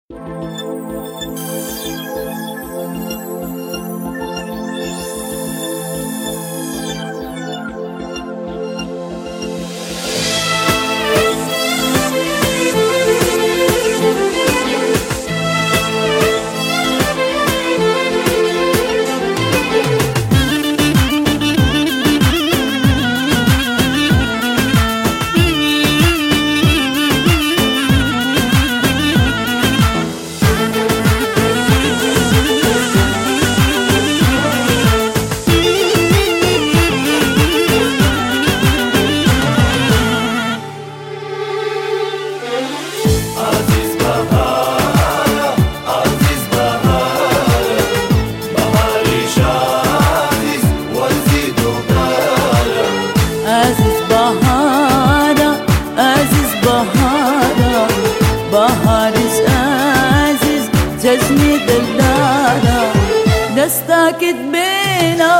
جسمي دلدالة دستاكت بينا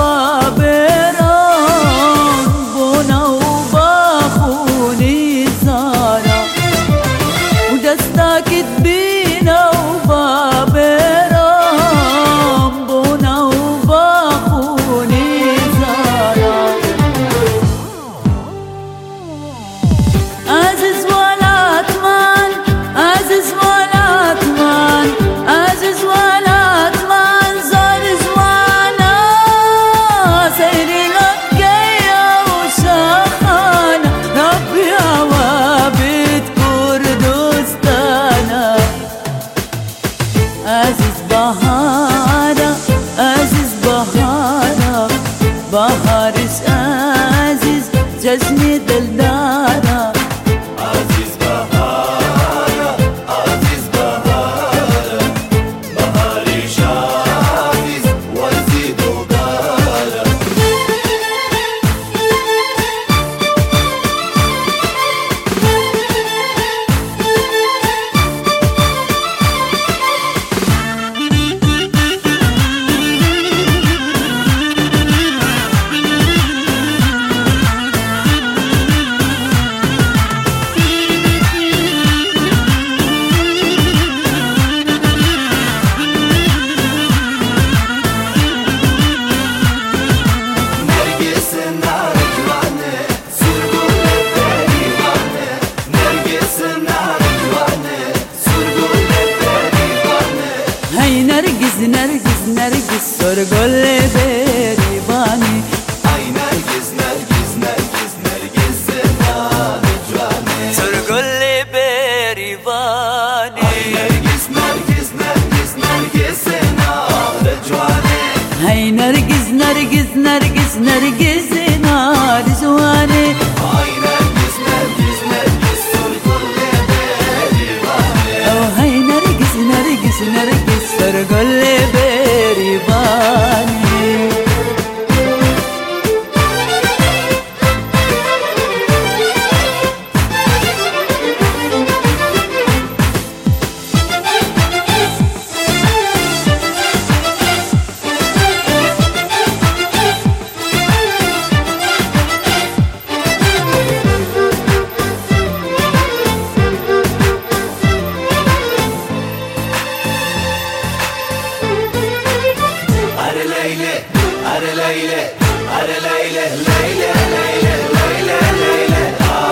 وبابران بونا وباخوني زارة ودستاكت بينا وبابران بونا وباخوني زارة عزيز ولا أتمان عزيز ولا أتمان عزيز ولا أتمان زار زوانا سيري لقيا وشاخانا ربي عوابد كردستانا عزيز بهارة عزيز بهارة بهارش عزيز جسمي دلدارة نرجس نرجس سرقل بريباني اي نرجس نرجس نرجس نرجس نارجواني سرقل بريباني اي نرجس نرجس نرجس نرجس نارجواني هاي نرجس نرجس نرجس نرجس نارجواني اي نرجس نرجس نرجس سرقل بريباني او هاي نرجس نرجس نرجس سرقل بريباني أرى ليلى أرى ليلى ليلى ليلى ليلى ليلى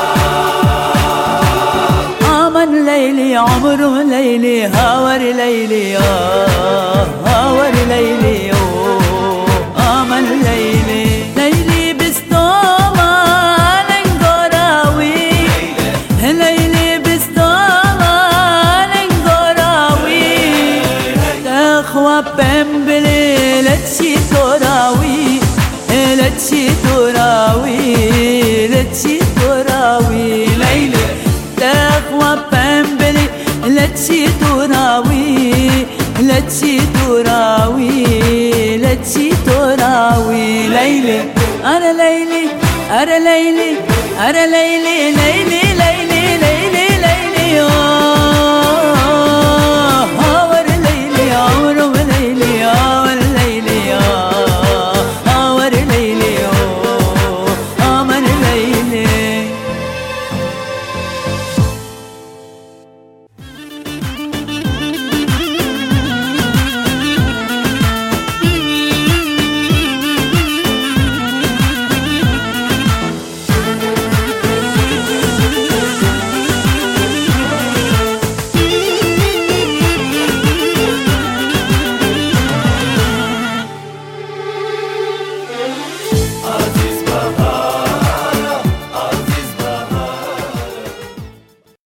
آمن ليلي عمره ليلي هاور ليلي هاور ليلي آمن ليلي ليلي بستوما لنقراوي ليلي بستوما لنقراوي تخوى بمبلي لتشي تراوي لتشي تراوي لتشي تراوي ليلى تقوى بمبلي لتشي تراوي لتشي تراوي لتشي تراوي ليلى أنا ليلي أنا ليلي أنا ليلي